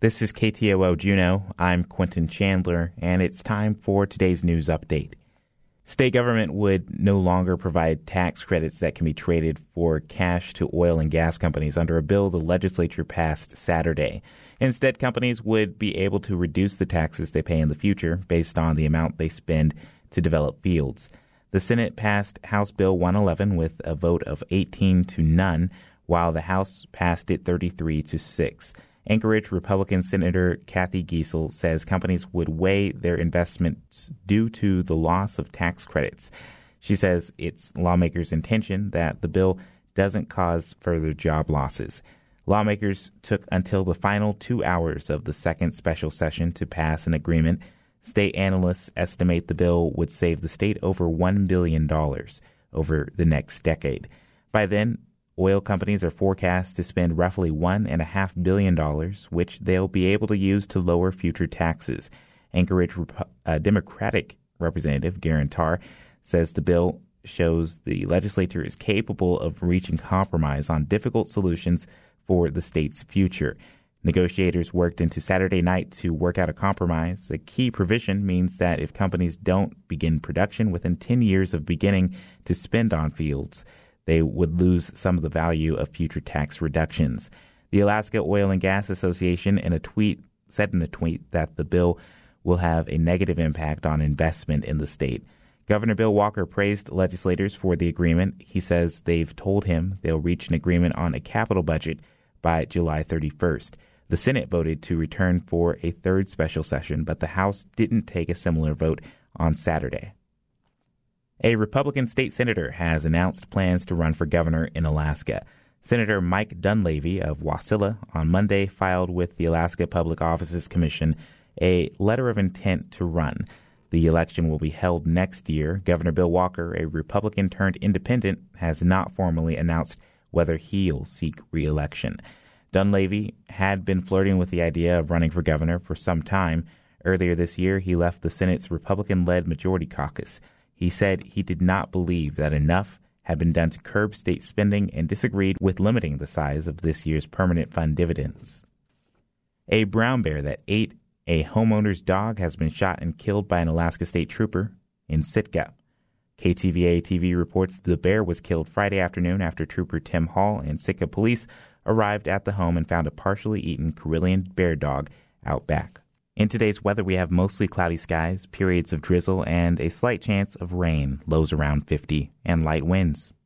This is KTOO Juneau. I'm Quentin Chandler, and it's time for today's news update. State government would no longer provide tax credits that can be traded for cash to oil and gas companies under a bill the legislature passed Saturday. Instead, companies would be able to reduce the taxes they pay in the future based on the amount they spend to develop fields. The Senate passed House Bill 111 with a vote of 18 to none, while the House passed it 33 to 6. Anchorage Republican Senator Kathy Giessel says companies would weigh their investments due to the loss of tax credits. She says it's lawmakers' intention that the bill doesn't cause further job losses. Lawmakers took until the final 2 hours of the second special session to pass an agreement. State analysts estimate the bill would save the state over $1 billion over the next decade. By then, oil companies are forecast to spend roughly $1.5 billion, which they'll be able to use to lower future taxes. Anchorage Democratic Representative Garen Tarr says the bill shows the legislature is capable of reaching compromise on difficult solutions for the state's future. Negotiators worked into Saturday night to work out a compromise. A key provision means that if companies don't begin production within 10 years of beginning to spend on fields, they would lose some of the value of future tax reductions. The Alaska Oil and Gas Association said in a tweet that the bill will have a negative impact on investment in the state. Governor Bill Walker praised legislators for the agreement. He says they've told him they'll reach an agreement on a capital budget by July 31st. The Senate voted to return for a third special session, but the House didn't take a similar vote on Saturday. A Republican state senator has announced plans to run for governor in Alaska. Senator Mike Dunleavy of Wasilla on Monday filed with the Alaska Public Offices Commission a letter of intent to run. The election will be held next year. Governor Bill Walker, a Republican turned independent, has not formally announced whether he'll seek re-election. Dunleavy had been flirting with the idea of running for governor for some time. Earlier this year, he left the Senate's Republican-led Majority Caucus. He said he did not believe that enough had been done to curb state spending and disagreed with limiting the size of this year's permanent fund dividends. A brown bear that ate a homeowner's dog has been shot and killed by an Alaska State Trooper in Sitka. KTVA-TV reports the bear was killed Friday afternoon after Trooper Tim Hall and Sitka police arrived at the home and found a partially eaten Karelian bear dog out back. In today's weather, we have mostly cloudy skies, periods of drizzle, and a slight chance of rain, lows around 50, and light winds.